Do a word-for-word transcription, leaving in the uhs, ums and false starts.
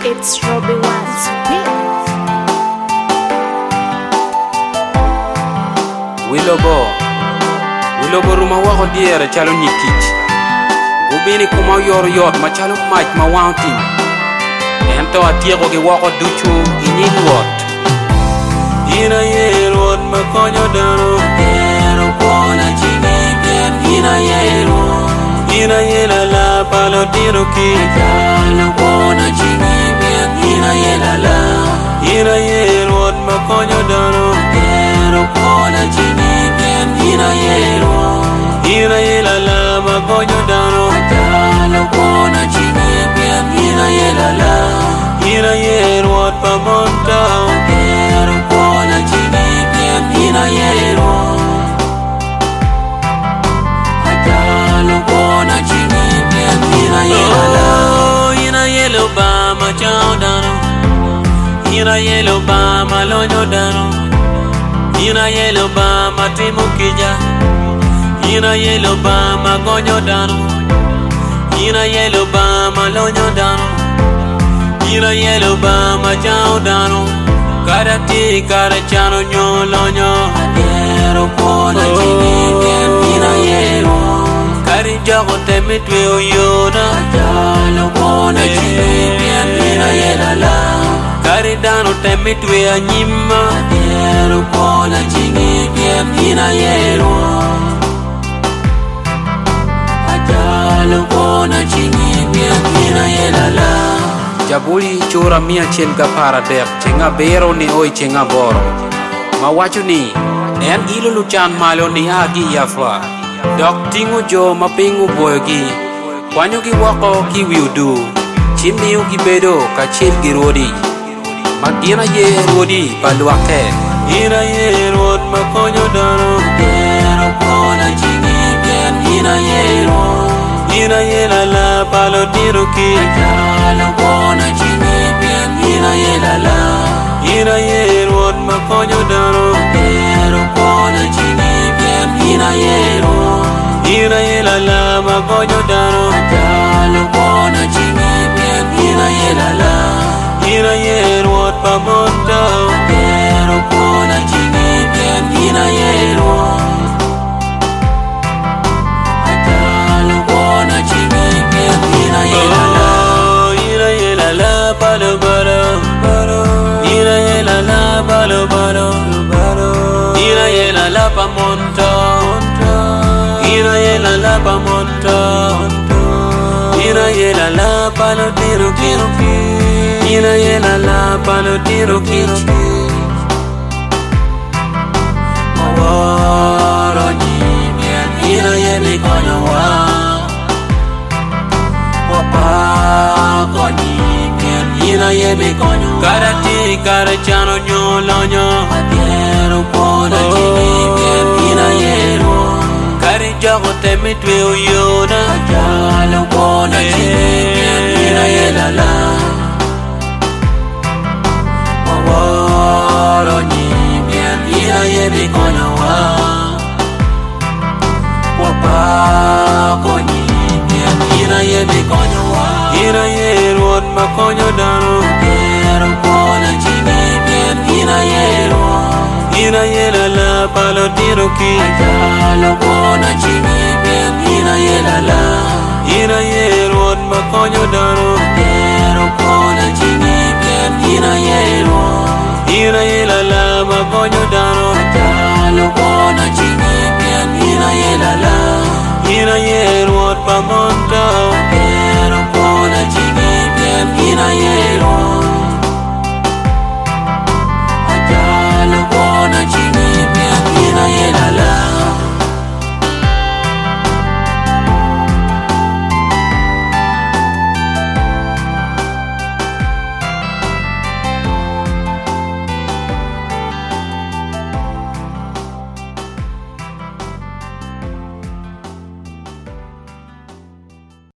It's Robbie Wans Beat. Wilobo Wilobo ruma wako diere chalo nikich Gubini kuma yor yot ma chalo mach ma wanting Ento atieko ki wako duchu inyi luot Ina ye luot ma konyo dano Ero kona chini bien Ina ye luot Ina ye la la palo tiro ki Jalo kona chini bien Ina ye la la Ina ye luot ma konyo dano Ero kona chini bien Ina ye luot Ina ye la la ma konyo dano Jalo kona chini bien Ina ye la la Ina ye luot pa monta Ero kona chini bien Ina ye luot Jalo kona chini bien Ina ye la la Ina ye lo ba ma chao dano Ina ye lo ba ma lonyo dano Ina ye lo ba ma timu kija Ina ye lo ba ma gonyo dano Ina ye lo ba ma lonyo dano Ina ye lo ba ma chao dano Kada ti kada chano nyo lonyo Adero kona chini bien Ina ye lo Kari jago temi twe oyona Jalo kona chini bien Ina ye la la Kari dano temi twe anyima Adero kona chini bien Ina ye lo Jalo kona chini bien Ina ye la la Jabuli chura mia chel kapara dek Chenga bero ni oi chenga boro Ma wacho ni En ilo luchan malo ni agi yafwa Dok tingu jo ma pingu boyo gi Kwanyo gi wako ki wiudu Chimiu gi bedo ka chil gi rodi Magina ye rodi baluake Ina ye rod ma konyo dano Ero kona chini bien Ina ye rod Ina ye la la palo tiro ki Jalo kona chini bien Ina ye la la Ina ye rod ma konyo dano Ero kona chini bien Ina ye rod Ina ye la la ma konyo dano Jalo kona chini bien Ina ye la la Ina ye rod pa monta Ero kona chini bien Ina ye rod Ina ye la la, ina ye la la, balo balo, ina ye la la, balo balo, ina ye la la pa monta, ina ye la la pa monta, ina ye la la palo tiro tiro, ina ye la la palo tiro tiro. Mawaro ni bien, ina ye mi kono wa. Pa koni bien ina ye me konyo Kada ti kada chano nyo lonyo Adiero kona chini bien ina ye ro Kari jago temi twe uyona Jalo kona chini bien ina ye la la Mawaro ni bien ina ye me konyo wa Wapa koni bien ina ye me konyo Ina ye rod ma konyo dano Ero kona chini bien Ina ye rod Ina ye la la palo tiro ki Jalo kona chini bien Ina ye la la Ina ye rod ma konyo dano Ero kona chini bien Ina ye rod Ina ye la la ma konyo dano Jalo kona chini bien Ina ye la la Ina ye rod pa monta Ero kona chini bien Ina ye